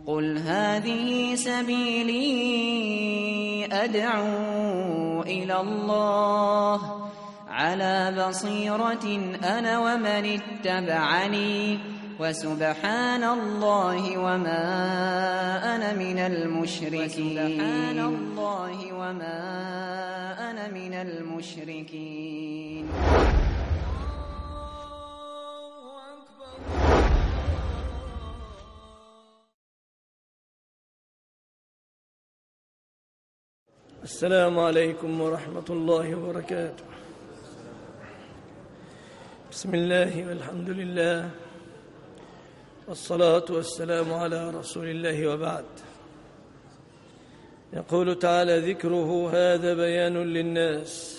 قل هذه سبيلي أدعو إلى الله على بصيرة أنا ومن اتبعني وسبحان الله وما أنا من المشركين. السلام عليكم ورحمة الله وبركاته. بسم الله والحمد لله والصلاة والسلام على رسول الله وبعد. يقول تعالى ذكره هذا بيان للناس.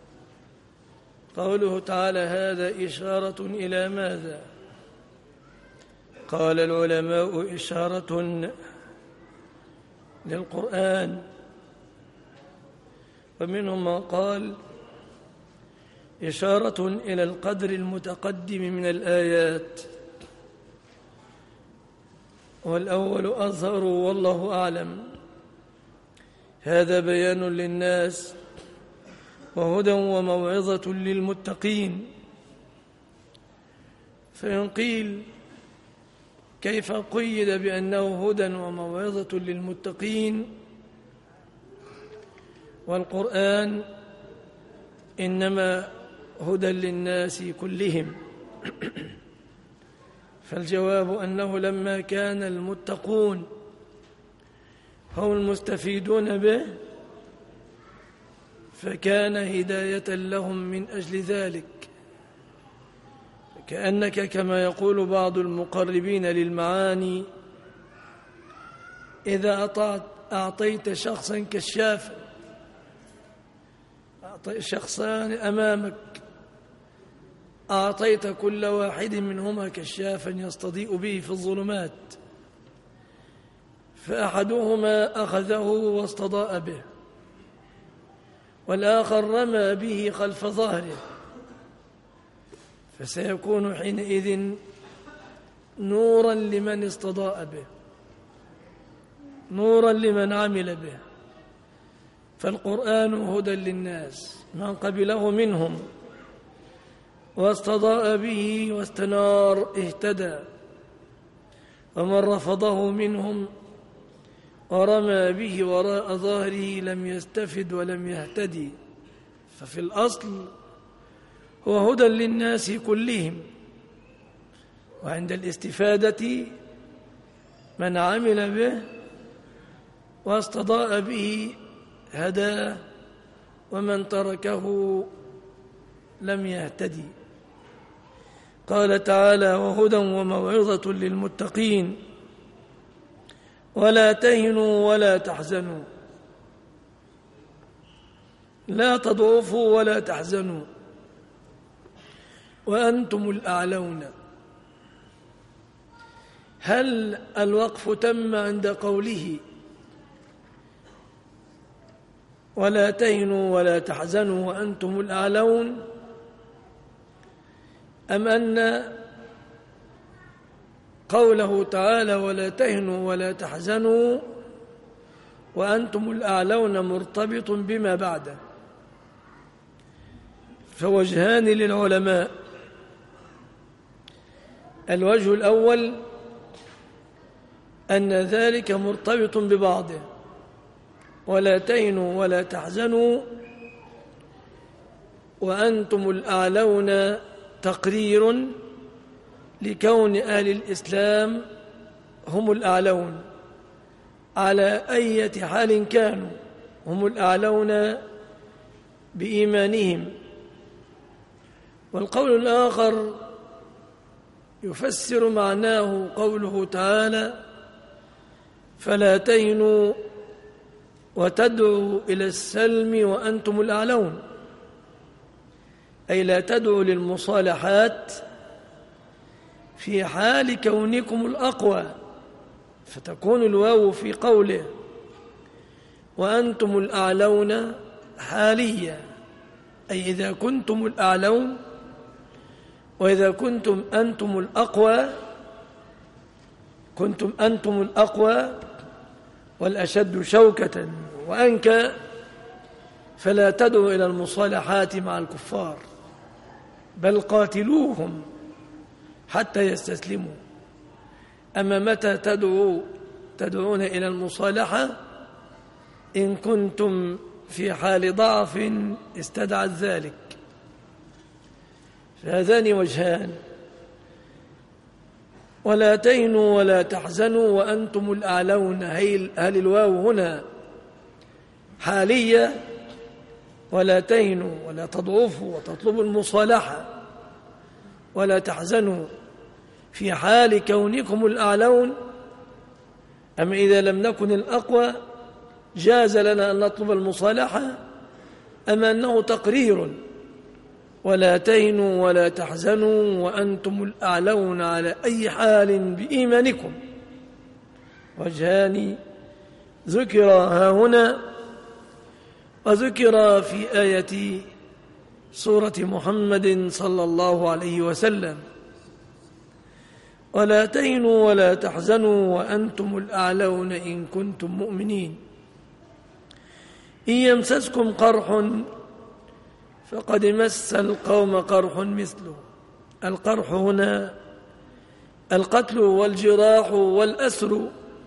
قوله تعالى هذا إشارة إلى ماذا؟ قال العلماء إشارة للقرآن، ومنهم من قال إشارة إلى القدر المتقدم من الآيات، والأول أظهر والله أعلم. هذا بيان للناس وهدى وموعظة للمتقين. فإن قيل كيف قيد بأنه هدى وموعظة للمتقين والقرآن إنما هدى للناس كلهم؟ فالجواب أنه لما كان المتقون هم المستفيدون به فكان هداية لهم من أجل ذلك. كأنك كما يقول بعض المقربين للمعاني إذا أعطيت شخصا كشافا، شخصان أمامك، أعطيت كل واحد منهما كشافا يستضيء به في الظلمات، فأحدهما أخذه واستضاء به، والآخر رمى به خلف ظهره، فسيكون حينئذ نورا لمن استضاء به، نورا لمن عمل به. فالقرآن هدى للناس، من قبله منهم واستضاء به واستنار اهتدى، ومن رفضه منهم ورمى به وراء ظهره لم يستفد ولم يهتدي. ففي الأصل هو هدى للناس كلهم، وعند الاستفادة من عمل به واستضاء به هدى، ومن تركه لم يهتدي. قال تعالى وهدى وموعظة للمتقين ولا تهنوا ولا تحزنوا، لا تضعفوا ولا تحزنوا وأنتم الأعلون. هل الوقف تم عند قوله ولا تهنوا ولا تحزنوا وأنتم الأعلون، أم أن قوله تعالى ولا تهنوا ولا تحزنوا وأنتم الأعلون مرتبط بما بعده؟ فوجهان للعلماء. الوجه الأول أن ذلك مرتبط ببعضه، ولا تهنوا ولا تحزنوا وأنتم الأعلون تقرير لكون أهل الإسلام هم الأعلون على أي حال كانوا، هم الأعلون بإيمانهم. والقول الآخر يفسر معناه قوله تعالى فلا تهنوا وتدعوا إلى السلم وأنتم الأعلون، أي لا تدعوا للمصالحات في حال كونكم الأقوى، فتكون الواو في قوله وأنتم الأعلون حاليا، أي إذا كنتم الأعلون وإذا كنتم أنتم الأقوى كنتم أنتم الأقوى والأشد شوكة وأنكى، فلا تدعوا إلى المصالحات مع الكفار، بل قاتلوهم حتى يستسلموا. أما متى تدعون إلى المصالحة؟ إن كنتم في حال ضعف استدعت ذلك. فهذان وجهان: ولا تهنوا ولا تحزنوا وأنتم الأعلون. هل الواو هنا حالية؟ ولا تهنوا ولا تضعفوا وتطلبوا المصالحة ولا تحزنوا في حال كونكم الأعلون، أما إذا لم نكن الأقوى جاز لنا أن نطلب المصالحة، أما أنه تقرير: ولا تهنوا ولا تحزنوا وأنتم الأعلون على أي حال بإيمانكم. وجهان ذكر ها هنا وذكر في آية سورة محمد صلى الله عليه وسلم: ولا تهنوا ولا تحزنوا وأنتم الأعلون إن كنتم مؤمنين. إن يمسسكم قرح فقد مس القوم قرح مثله. القرح هنا القتل والجراح والأسر.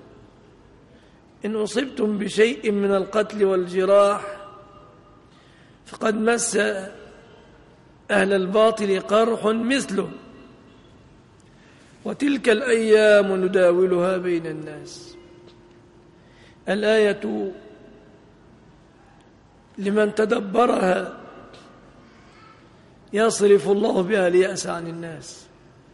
إن أصبتم بشيء من القتل والجراح فقد مس أهل الباطل قرح مثله. وتلك الأيام نداولها بين الناس. الآية لمن تدبرها يصرف الله بها اليأس عن الناس،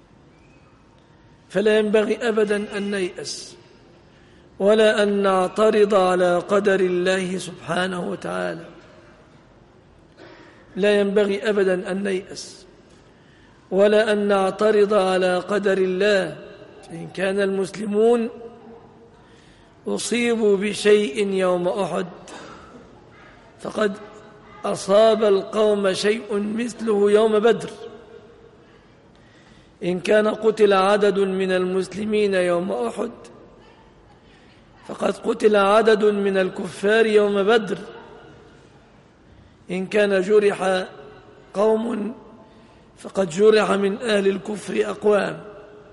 فلا ينبغي أبدا أن نيأس ولا أن نعترض على قدر الله سبحانه وتعالى. لا ينبغي أبدا أن نيأس ولا أن نعترض على قدر الله. إن كان المسلمون أصيبوا بشيء يوم أحد فقد أصاب القوم شيء مثله يوم بدر. إن كان قتل عدد من المسلمين يوم أحد فقد قتل عدد من الكفار يوم بدر. إن كان جرح قوم فقد جرح من أهل الكفر أقوام.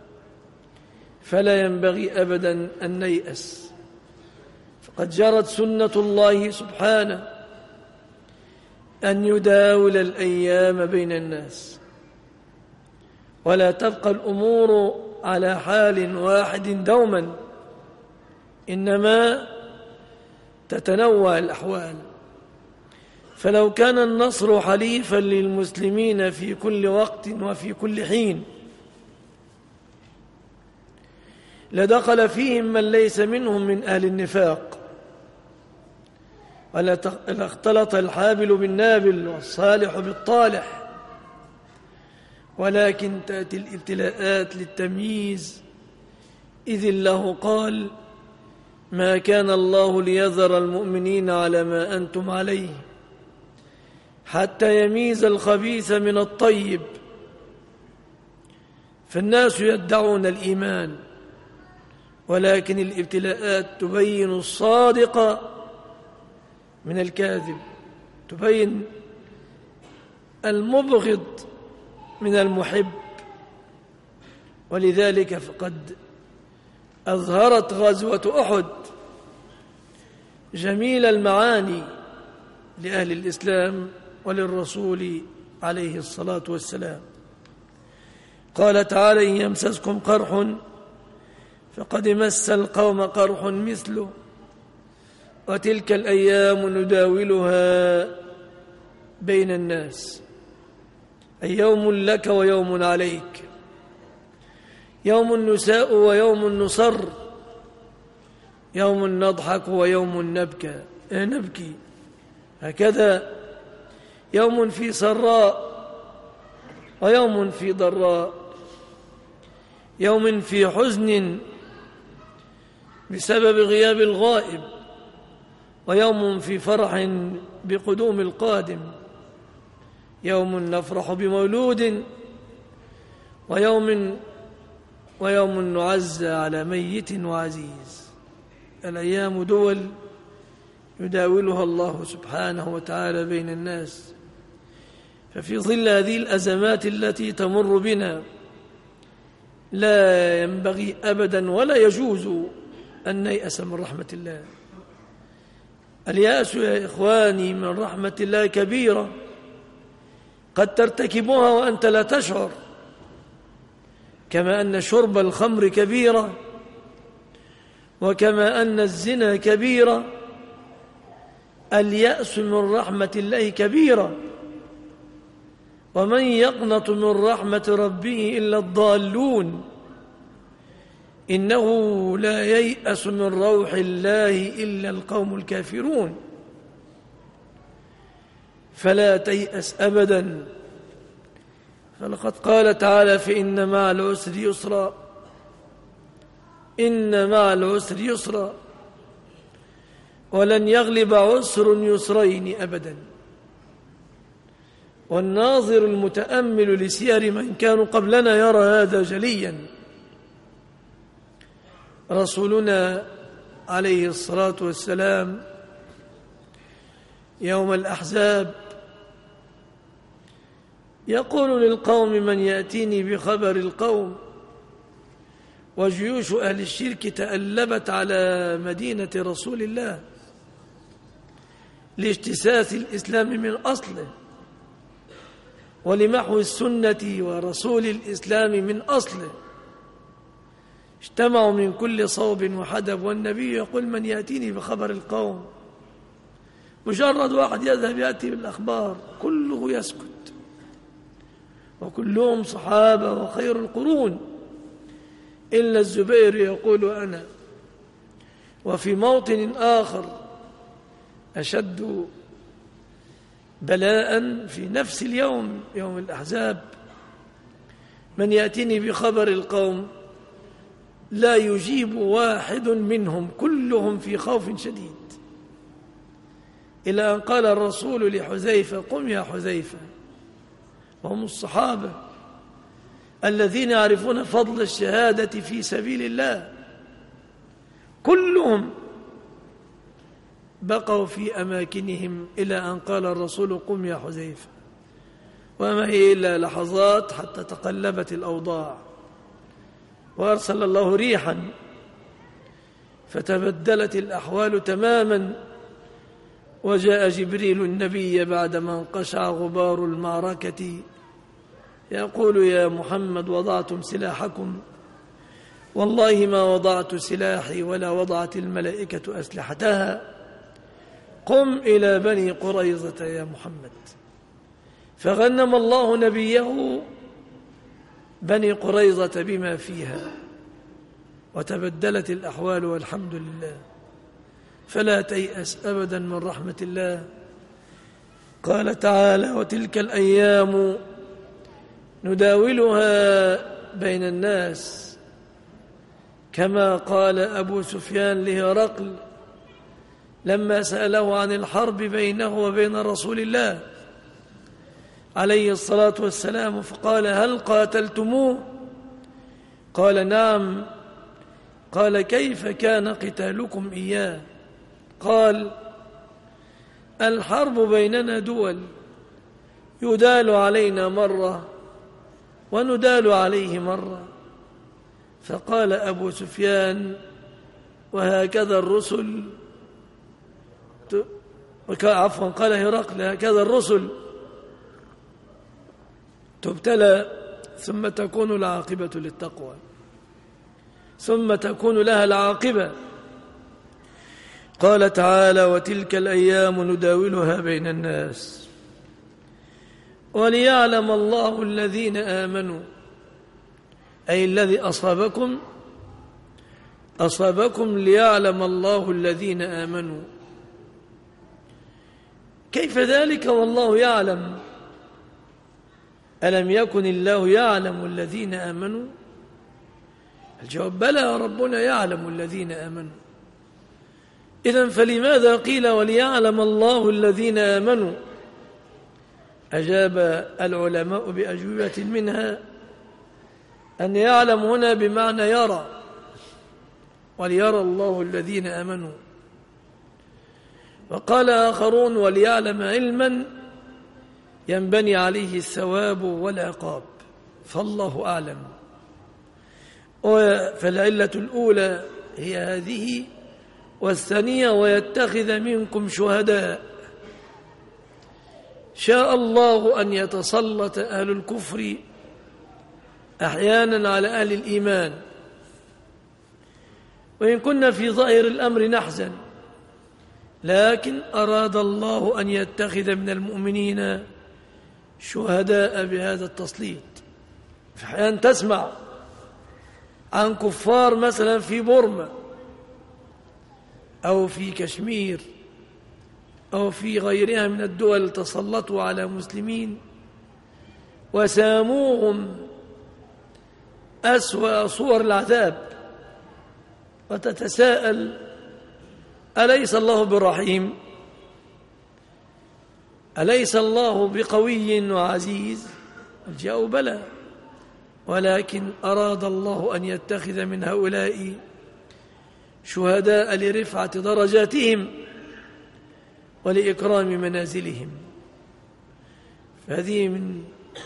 فلا ينبغي أبدا أن نيأس، فقد جرت سنة الله سبحانه أن يداول الأيام بين الناس، ولا تبقى الأمور على حال واحد دوما، إنما تتنوع الأحوال. فلو كان النصر حليفا للمسلمين في كل وقت وفي كل حين لدخل فيهم من ليس منهم من أهل النفاق، ولا اختلط الحابل بالنابل والصالح بالطالح. ولكن تأتي الابتلاءات للتمييز، إذ الله قال: ما كان الله ليذر المؤمنين على ما أنتم عليه حتى يميز الخبيث من الطيب. فالناس يدعون الإيمان، ولكن الابتلاءات تبين الصادق من الكاذب، تبين المبغض من المحب. ولذلك فقد أظهرت غزوة أحد جميل المعاني لأهل الإسلام وللرسول عليه الصلاة والسلام. قال تعالى: إن يمسسكم قرح فقد مس القوم قرح مثله وتلك الأيام نداولها بين الناس. أي يوم لك ويوم عليك، يوم نساء ويوم نصر، يوم نضحك ويوم نبكي، هكذا يوم في سراء ويوم في ضراء، يوم في حزن بسبب غياب الغائب، ويوم في فرح بقدوم القادم، يوم نفرح بمولود، ويوم ويوم نعزى على ميت وعزيز. الأيام دول يداولها الله سبحانه وتعالى بين الناس، ففي ظل هذه الأزمات التي تمر بنا لا ينبغي أبدا ولا يجوز أن نيأس من رحمة الله. اليأس يا إخواني من رحمة الله كبيرة قد ترتكبها وأنت لا تشعر، كما أن شرب الخمر كبيرة، وكما أن الزنا كبيرة، اليأس من رحمة الله كبيرة. ومن يقنط من رحمة ربه إلا الضالون، إنه لا ييأس من روح الله إلا القوم الكافرون. فلا تيأس أبدا، فلقد قال تعالى: فإن مع العسر يسرا، إن مع العسر يسرا، ولن يغلب عسر يسرين أبدا. والناظر المتأمل لسير من كانوا قبلنا يرى هذا جليا. رسولنا عليه الصلاة والسلام يوم الأحزاب يقول للقوم: من يأتيني بخبر القوم. وجيوش أهل الشرك تألبت على مدينة رسول الله لاجتثاث الإسلام من أصله، ولمحو السنة ورسول الإسلام من أصله. اجتمعوا من كل صوب وحدب، والنبي يقول: من يأتيني بخبر القوم. مجرد واحد يذهب يأتي بالأخبار كله يسكت، وكلهم صحابة وخير القرون، إلا الزبير يقول: أنا. وفي موطن آخر أشد بلاء في نفس اليوم، يوم الأحزاب: من يأتيني بخبر القوم. لا يجيب واحد منهم، كلهم في خوف شديد، إلى أن قال الرسول لحذيفة: قم يا حذيفة. وهم الصحابة الذين يعرفون فضل الشهادة في سبيل الله، كلهم بقوا في أماكنهم إلى أن قال الرسول: قم يا حذيفة. وما هي إلا لحظات حتى تقلبت الأوضاع، وأرسل الله ريحا فتبدلت الأحوال تماما، وجاء جبريل النبي بعدما انقشع غبار المعركة يقول: يا محمد وضعتم سلاحكم. والله ما وضعت سلاحي ولا وضعت الملائكة أسلحتها. قم إلى بني قريظة يا محمد. فغنم الله نبيه بني قريظة بما فيها، وتبدلت الأحوال والحمد لله. فلا تيأس أبدا من رحمة الله. قال تعالى: وتلك الأيام نداولها بين الناس، كما قال أبو سفيان لهرقل لما سأله عن الحرب بينه وبين رسول الله عليه الصلاة والسلام، فقال: هل قاتلتموه؟ قال: نعم. قال: كيف كان قتالكم إياه؟ قال: الحرب بيننا دول، يدال علينا مرة وندال عليه مرة. فقال أبو سفيان: وهكذا الرسل، عفوا قال هرقل: هكذا الرسل تبتلى ثم تكون العاقبة للتقوى، ثم تكون لها العاقبة. قال تعالى: وتلك الأيام نداولها بين الناس وليعلم الله الذين آمنوا، أي الذي أصابكم ليعلم الله الذين آمنوا. كيف ذلك والله يعلم؟ ألم يكن الله يعلم الذين آمنوا؟ الجواب: بلى، ربنا يعلم الذين آمنوا. إذن فلماذا قيل وليعلم الله الذين آمنوا؟ أجاب العلماء بأجوبة منها أن يعلم هنا بمعنى يرى، وليرى الله الذين آمنوا. وقال آخرون وليعلم علما ينبني عليه الثواب والعقاب، فالله أعلم. فالعلة الأولى هي هذه، والثانية ويتخذ منكم شهداء. شاء الله أن يتسلط أهل الكفر أحيانا على أهل الإيمان، وإن كنا في ظاهر الأمر نحزن، لكن أراد الله أن يتخذ من المؤمنين شهداء بهذا التسليط. في أحيان تسمع عن كفار مثلا في بورما أو في كشمير أو في غيرها من الدول تسلطوا على مسلمين وساموهم أسوأ صور العذاب، وتتساءل أليس الله برحيم؟ أليس الله بقوي وعزيز؟ الجواب بلى، ولكن أراد الله أن يتخذ من هؤلاء شهداء لرفعة درجاتهم ولإكرام منازلهم. فهذه من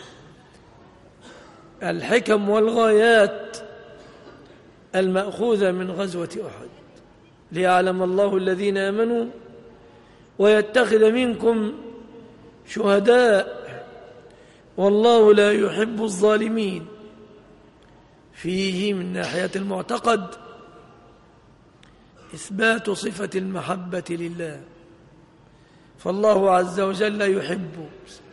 الحكم والغايات المأخوذة من غزوة أحد، ليعلم الله الذين آمنوا ويتخذ منكم شهداء والله لا يحب الظالمين. فيه من ناحية المعتقد إثبات صفة المحبة لله، فالله عز وجل يحب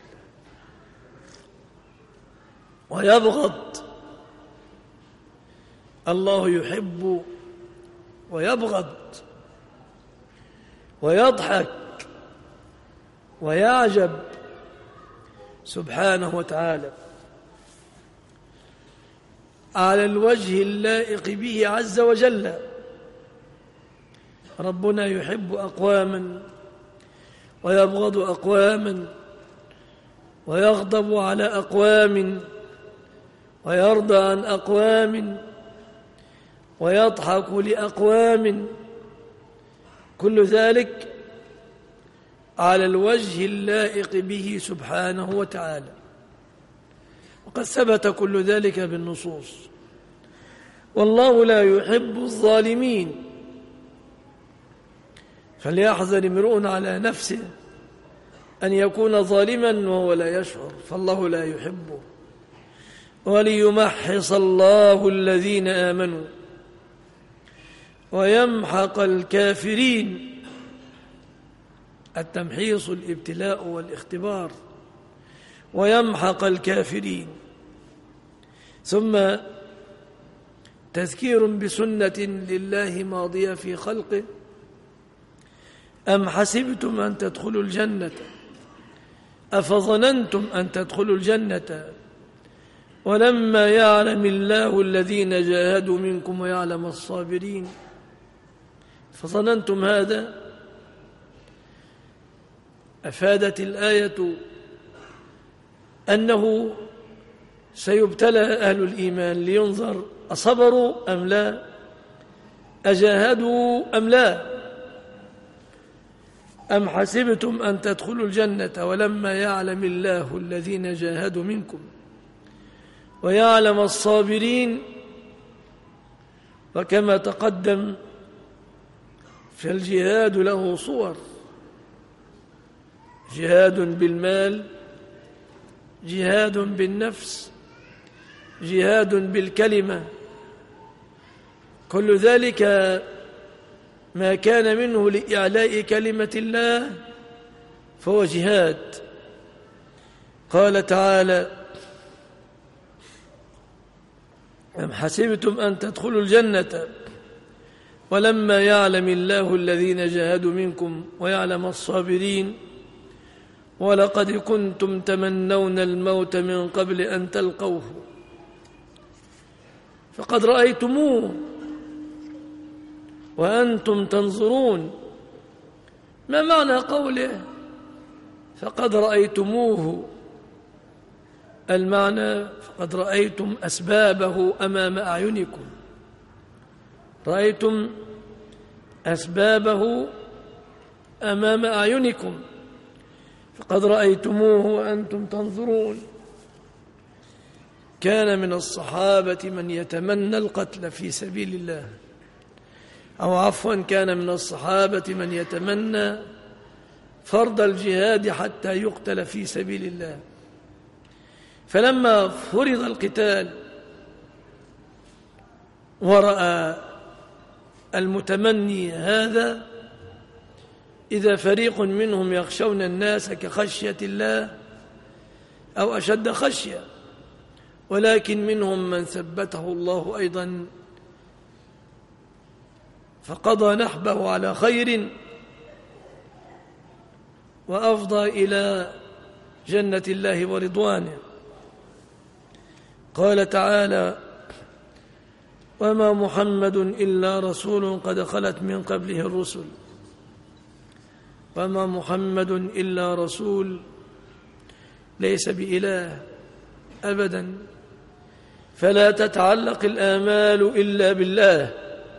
ويبغض. الله يحب ويبغض ويضحك ويعجب سبحانه وتعالى على الوجه اللائق به عز وجل. ربنا يحب أقواما ويبغض أقواما ويغضب على أقوام ويرضى عن أقوام ويضحك لأقوام، كل ذلك على الوجه اللائق به سبحانه وتعالى، وقد ثبت كل ذلك بالنصوص. والله لا يحب الظالمين، فليحذر امرؤ على نفسه أن يكون ظالما وهو لا يشعر، فالله لا يحبه. وليمحص الله الذين آمنوا ويمحق الكافرين. التمحيص الابتلاء والاختبار، ويمحق الكافرين. ثم تذكير بسنة لله ماضية في خلقه: أم حسبتم أن تدخلوا الجنة أفظننتم أن تدخلوا الجنة ولما يعلم الله الذين جاهدوا منكم ويعلم الصابرين. فظننتم هذا أفادت الآية أنه سيبتلى أهل الإيمان لينظر أصبروا أم لا، أجاهدوا أم لا. أم حسبتم أن تدخلوا الجنة ولما يعلم الله الذين جاهدوا منكم ويعلم الصابرين. وكما تقدم فالجهاد له صور: جهاد بالمال، جهاد بالنفس، جهاد بالكلمة. كل ذلك ما كان منه لإعلاء كلمة الله فهو جهاد. قال تعالى: أم حسبتم أن تدخلوا الجنة ولما يعلم الله الذين جاهدوا منكم ويعلم الصابرين ولقد كنتم تمنون الموت من قبل أن تلقوه فقد رأيتموه وأنتم تنظرون. ما معنى قوله فقد رأيتموه؟ المعنى فقد رأيتم أسبابه أمام أعينكم، رأيتم أسبابه أمام أعينكم، فقد رأيتموه وأنتم تنظرون. كان من الصحابة من يتمنى القتل في سبيل الله، أو عفوا كان من الصحابة من يتمنى فرض الجهاد حتى يقتل في سبيل الله. فلما فرض القتال ورأى المتمني هذا إذا فريق منهم يخشون الناس كخشية الله أو أشد خشية، ولكن منهم من ثبته الله أيضا فقضى نحبه على خير وأفضى إلى جنة الله ورضوانه. قال تعالى: وما محمد إلا رسول قد خلت من قبله الرسل. وما محمد إلا رسول، ليس بإله أبدا، فلا تتعلق الآمال إلا بالله.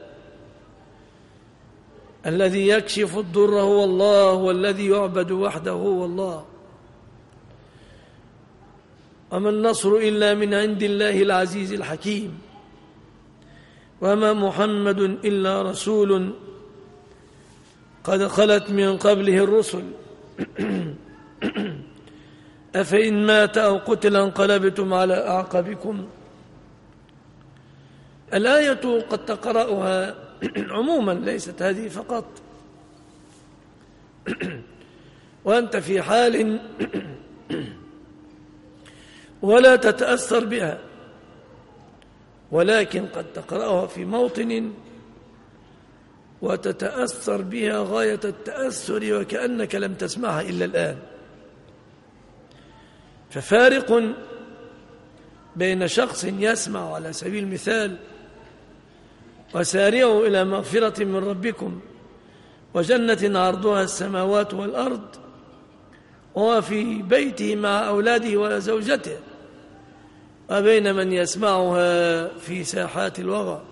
الذي يكشف الضر هو الله، والذي يعبد وحده هو الله. وما النصر إلا من عند الله العزيز الحكيم. وما محمد إلا رسول قد خلت من قبله الرسل أفإن مات أو قتل انقلبتم على أعقابكم. الآية قد تقرأها عموما، ليست هذه فقط، وأنت في حال ولا تتأثر بها، ولكن قد تقرأها في موطن وتتأثر بها غاية التأثر وكأنك لم تسمعها إلا الآن. ففارق بين شخص يسمع على سبيل المثال: وسارعوا إلى مغفرة من ربكم وجنة عرضها السماوات والأرض، وهو في بيته مع أولاده وزوجته، وبين من يسمعها في ساحات الوغى.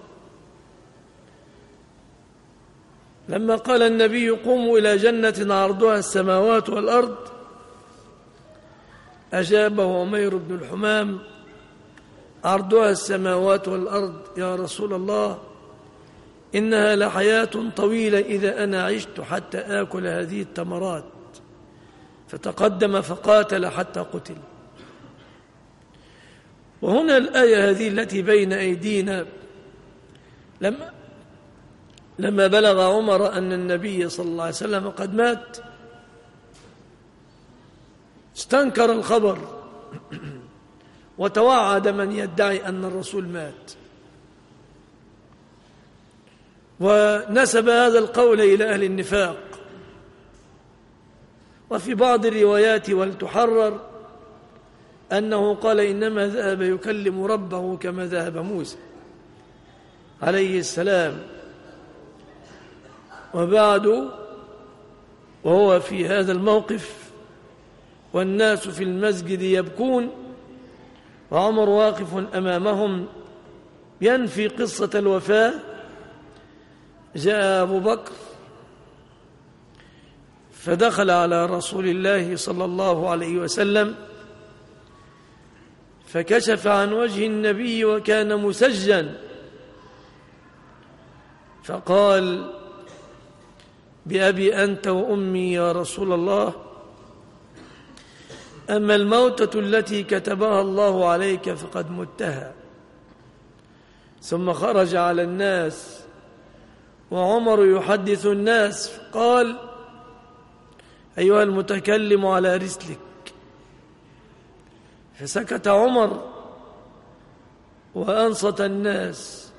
لما قال النبي: قوموا إلى جنة عرضها السماوات والأرض، أجابه عمير بن الحمام: عرضها السماوات والأرض يا رسول الله، إنها لحياة طويلة إذا أنا عشت حتى آكل هذه التمرات. فتقدم فقاتل حتى قتل. وهنا الآية هذه التي بين أيدينا، لما بلغ عمر أن النبي صلى الله عليه وسلم قد مات، استنكر الخبر وتوعد من يدعي أن الرسول مات، ونسب هذا القول إلى أهل النفاق. وفي بعض الروايات ولتحرر أنه قال: إنما ذهب يكلم ربه كما ذهب موسى عليه السلام. وبعد وهو في هذا الموقف والناس في المسجد يبكون وعمر واقف أمامهم ينفي قصة الوفاة، جاء أبو بكر فدخل على رسول الله صلى الله عليه وسلم فكشف عن وجه النبي وكان مسجا، فقال: بأبي أنت وأمي يا رسول الله، أما الموتة التي كتبها الله عليك فقد متها. ثم خرج على الناس وعمر يحدث الناس، قال: أيها المتكلم على رسلك. فسكت عمر وأنصت الناس،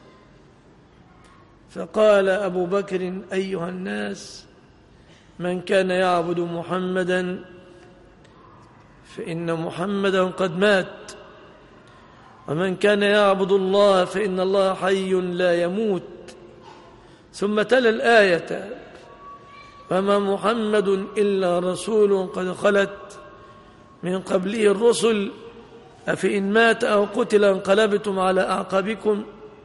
فقال أبو بكر: أيها الناس، من كان يعبد محمدا فإن محمدا قد مات، ومن كان يعبد الله فإن الله حي لا يموت. ثم تلا الآية: وما محمد إلا رسول قد خلت من قبله الرسل أفإن مات أو قتل انقلبتم على أعقابكم؟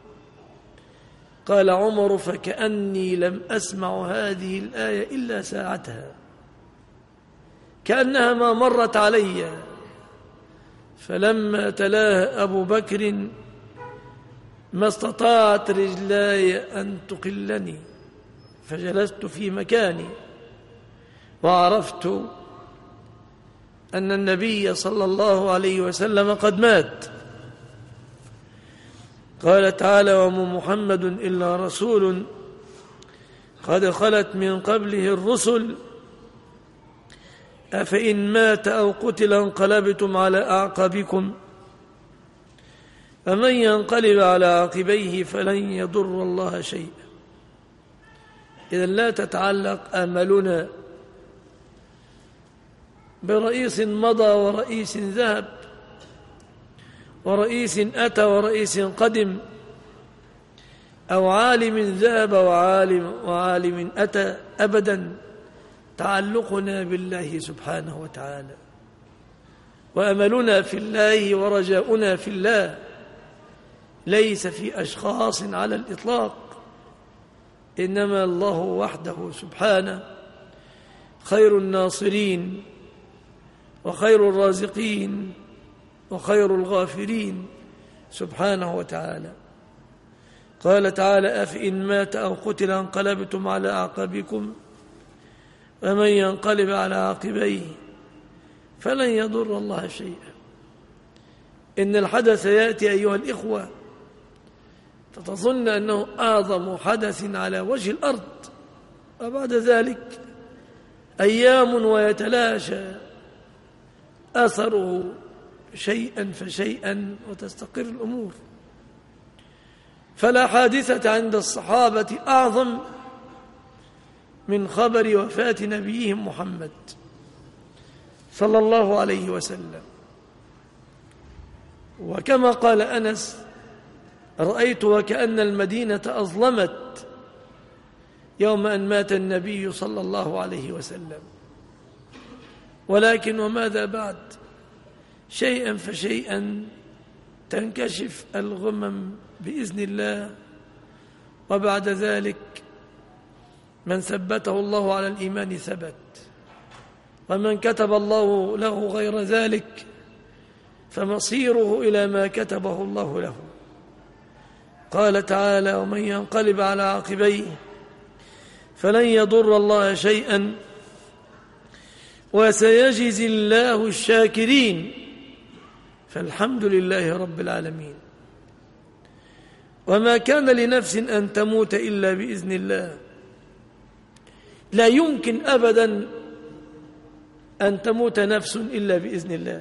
قال عمر فكأني لم أسمع هذه الآية إلا ساعتها، كأنها ما مرت علي. فلما تلاها أبو بكر ما استطاعت رجلاي أن تقلني، فجلست في مكاني وعرفت أن النبي صلى الله عليه وسلم قد مات. قال تعالى: وما محمد إلا رسول قد خلت من قبله الرسل أفإن مات أو قتل انقلبتم على أعقابكم فمن ينقلب على عقبيه فلن يضر الله شيئا. إذن لا تتعلق آملنا برئيس مضى ورئيس ذهب ورئيس أتى ورئيس قدم، أو عالم ذهب وعالم أتى. أبدا، تعلقنا بالله سبحانه وتعالى، وأملنا في الله ورجاؤنا في الله ليس في أشخاص على الإطلاق، إنما الله وحده سبحانه خير الناصرين وخير الرازقين وخير الغافرين سبحانه وتعالى. قال تعالى: أفإن مات أو قتل انقلبتم على أعقابكم ومن ينقلب على عقبيه فلن يضر الله شيئا. إن الحدث يأتي أيها الإخوة فتظن أنه أعظم حدث على وجه الأرض، وبعد ذلك أيام ويتلاشى أثره شيئا فشيئا وتستقر الأمور. فلا حادثة عند الصحابة أعظم من خبر وفاة نبيهم محمد صلى الله عليه وسلم. وكما قال أنس: رأيت وكأن المدينة أظلمت يوم أن مات النبي صلى الله عليه وسلم. ولكن وماذا بعد؟ شيئا فشيئا تنكشف الغمم بإذن الله، وبعد ذلك من ثبته الله على الإيمان ثبت، ومن كتب الله له غير ذلك فمصيره إلى ما كتبه الله له. قال تعالى: ومن ينقلب على عقبيه فلن يضر الله شيئا وسيجزي الله الشاكرين. فالحمد لله رب العالمين. وما كان لنفس أن تموت إلا بإذن الله. لا يمكن أبدا أن تموت نفس إلا بإذن الله،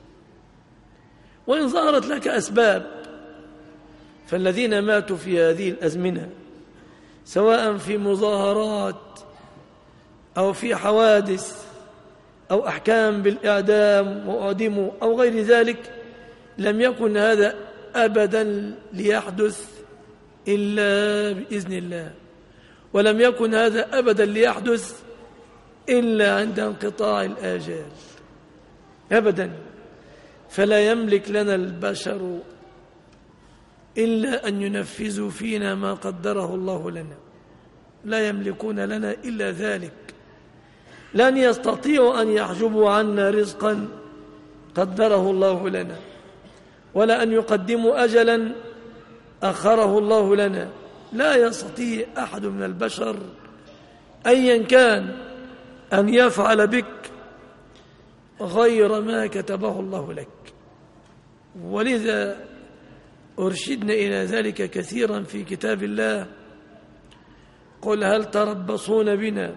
وإن ظهرت لك أسباب. فالذين ماتوا في هذه الأزمنة سواء في مظاهرات أو في حوادث أو أحكام بالإعدام وأعدموا أو غير ذلك، لم يكن هذا أبدا ليحدث إلا بإذن الله، ولم يكن هذا أبدا ليحدث إلا عند انقطاع الآجال أبدا. فلا يملك لنا البشر إلا أن ينفذوا فينا ما قدره الله لنا، لا يملكون لنا إلا ذلك. لن يستطيعوا أن يحجبوا عنا رزقا قدره الله لنا، ولا أن يقدموا أجلا أخره الله لنا. لا يستطيع أحد من البشر أيا كان أن يفعل بك غير ما كتبه الله لك. ولذا أرشدنا إلى ذلك كثيرا في كتاب الله: قل هل تربصون بنا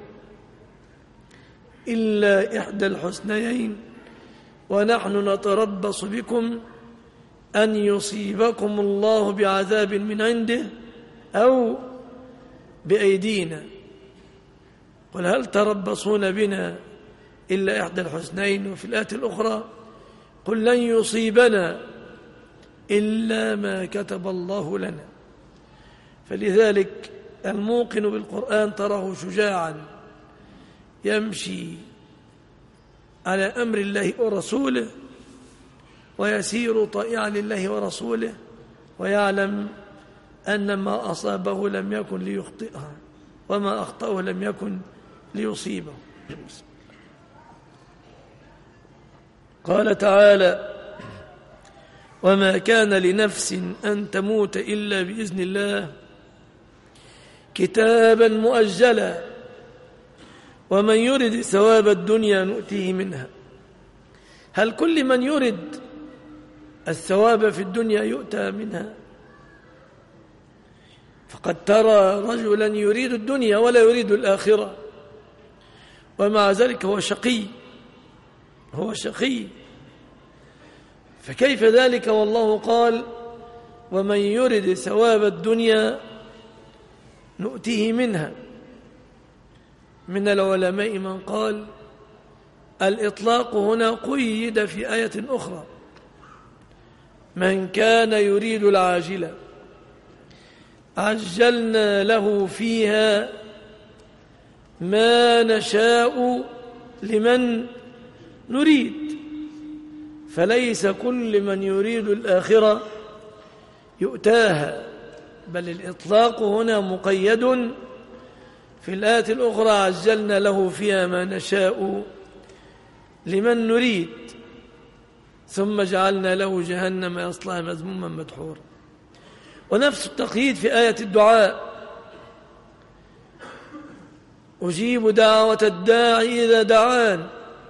إلا إحدى الحسنيين ونحن نتربص بكم أن يصيبكم الله بعذاب من عنده أو بأيدينا. قل هل تربصون بنا إلا إحدى الحسنيين. وفي الآية الأخرى: قل لن يصيبنا إلا ما كتب الله لنا. فلذلك الموقن بالقرآن تراه شجاعا يمشي على أمر الله ورسوله، ويسير طائعا لله ورسوله ويعلم أن ما أصابه لم يكن ليخطئه وما أخطأه لم يكن ليصيبه. قال تعالى: وما كان لنفس أن تموت إلا بإذن الله كتابا مؤجلا ومن يرد ثواب الدنيا نؤتيه منها. هل كل من يرد الثواب في الدنيا يؤتى منها؟ فقد ترى رجلا يريد الدنيا ولا يريد الآخرة، ومع ذلك هو شقي. فكيف ذلك والله قال: ومن يرد ثواب الدنيا نؤتيه منها. من العلماء من قال الإطلاق هنا قيد في آية أخرى: من كان يريد العاجلة عجلنا له فيها ما نشاء لمن نريد. فليس كل من يريد الآخرة يؤتاها، بل الإطلاق هنا مقيد في الآية الأخرى: عجلنا له فيها ما نشاء لمن نريد ثم جعلنا له جهنم يصلاها مذموما مدحورا. ونفس التقييد في آية الدعاء: أجيب دعوة الداعي إذا دعان.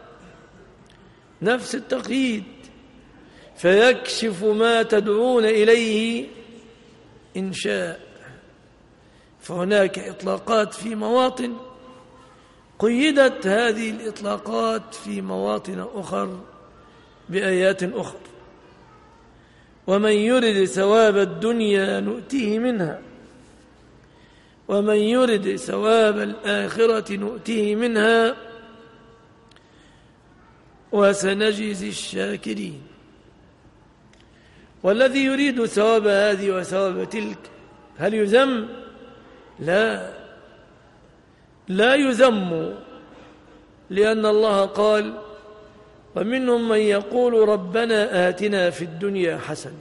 نفس التقييد: فيكشف ما تدعون إليه إن شاء. فهناك إطلاقات في مواطن، قيدت هذه الإطلاقات في مواطن أخر بآيات أخرى. ومن يرد ثواب الدنيا نؤتيه منها ومن يرد ثواب الآخرة نؤتيه منها وسنجزي الشاكرين. والذي يريد ثواب هذه وثواب تلك هل يذم؟ لا يذم، لأن الله قال: ومنهم من يقول ربنا آتنا في الدنيا حسنة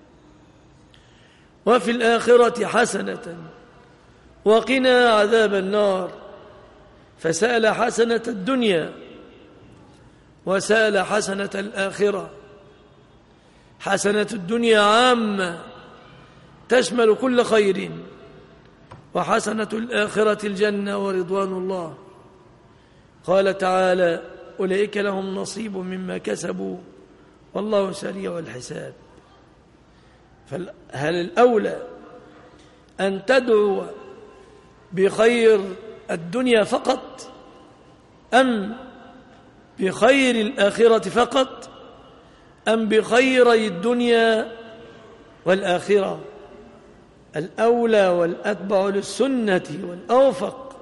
وفي الآخرة حسنة وقنا عذاب النار. فسأل حسنة الدنيا وسأل حسنة الآخرة. حسنة الدنيا عامة تشمل كل خير، وحسنة الآخرة الجنة ورضوان الله. قال تعالى: أولئك لهم نصيب مما كسبوا والله سريع الحساب. فهل الأولى أن تدعو بخير الدنيا فقط أم بخير الآخرة فقط أم بخيري الدنيا والآخرة؟ الأولى والأتبع للسنة والأوفق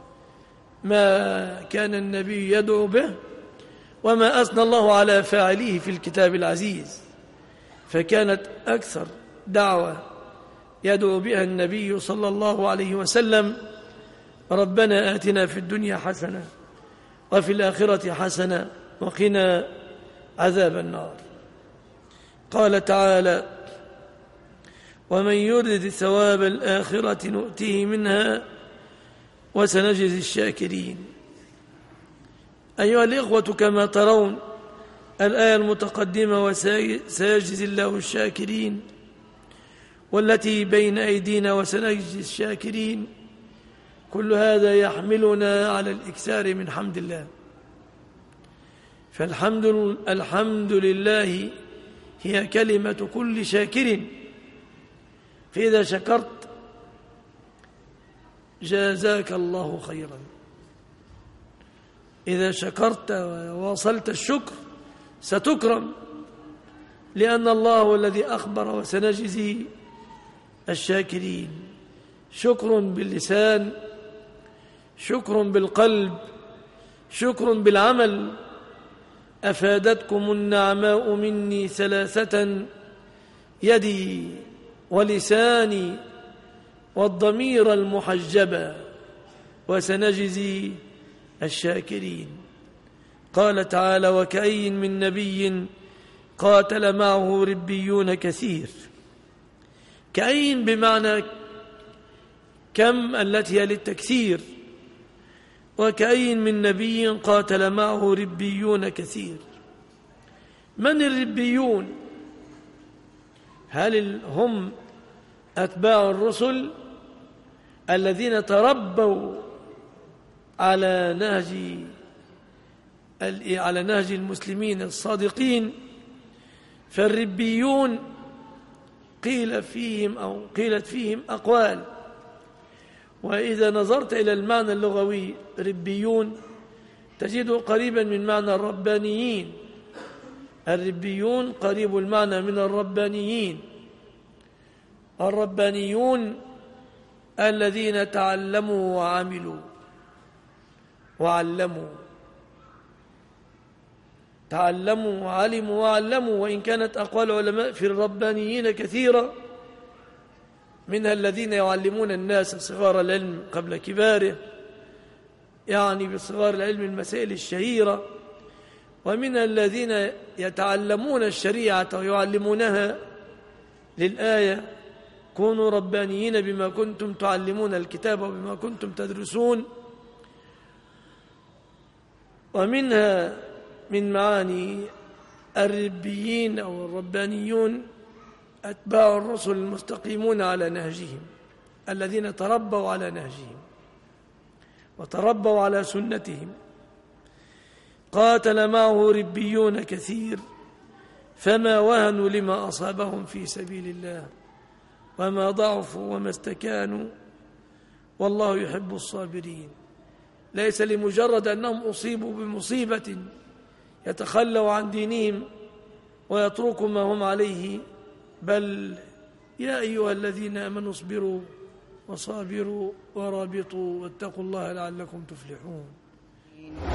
ما كان النبي يدعو به وما أثنى الله على فاعله في الكتاب العزيز. فكانت أكثر دعوة يدعو بها النبي صلى الله عليه وسلم: ربنا آتنا في الدنيا حسنة وفي الآخرة حسنة وقنا عذاب النار. قال تعالى: ومن يرد ثواب الآخرة نؤتيه منها وسنجزي الشاكرين. أيها الإخوة، كما ترون الآية المتقدمة وسيجزي الله الشاكرين، والتي بين أيدينا وسنجزي الشاكرين، كل هذا يحملنا على الإكثار من حمد الله. فالحمد لله هي كلمة كل شاكر. فإذا شكرت جازاك الله خيرا. إذا شكرت وواصلت الشكر ستكرم، لأن الله هو الذي أخبر وسنجزي الشاكرين. شكر باللسان، شكر بالقلب، شكر بالعمل. أفادتكم النعماء مني ثلاثة: يدي ولساني والضمير المحجبة، وسنجزي الشاكرين. قال تعالى: وكأي من نبي قاتل معه ربيون كثير. كأين بمعنى كم التي هي للتكثير، وكأين من نبي قاتل معه ربيون كثير. من الربيون؟ هل هم أتباع الرسل الذين تربوا على نهج المسلمين الصادقين؟ فالربيون قيلت فيهم أقوال، وإذا نظرت إلى المعنى اللغوي ربيون تجده قريبا من معنى الربانيين. الربيون قريب المعنى من الربانيين. الربانيون الذين تعلموا وعملوا وعلموا، تعلموا وعلموا وعلموا. وإن كانت أقوال العلماء في الربانيين كثيرة، منها الذين يعلمون الناس صغار العلم قبل كباره، يعني بصغار العلم المسائل الشهيرة، ومن الذين يتعلمون الشريعة ويعلمونها للآية: كونوا ربانيين بما كنتم تعلمون الكتاب وبما كنتم تدرسون. ومنها من معاني الربيين أو الربانيون أتباع الرسل المستقيمون على نهجهم، الذين تربوا على نهجهم وتربوا على سنتهم. قاتل معه ربيون كثير فما وهنوا لما أصابهم في سبيل الله وما ضعفوا وما استكانوا والله يحب الصابرين. ليس لمجرد أنهم أصيبوا بمصيبة يتخلوا عن دينهم ويتركوا ما هم عليه، بل يا أيها الذين آمنوا اصبروا وصابروا ورابطوا واتقوا الله لعلكم تفلحون.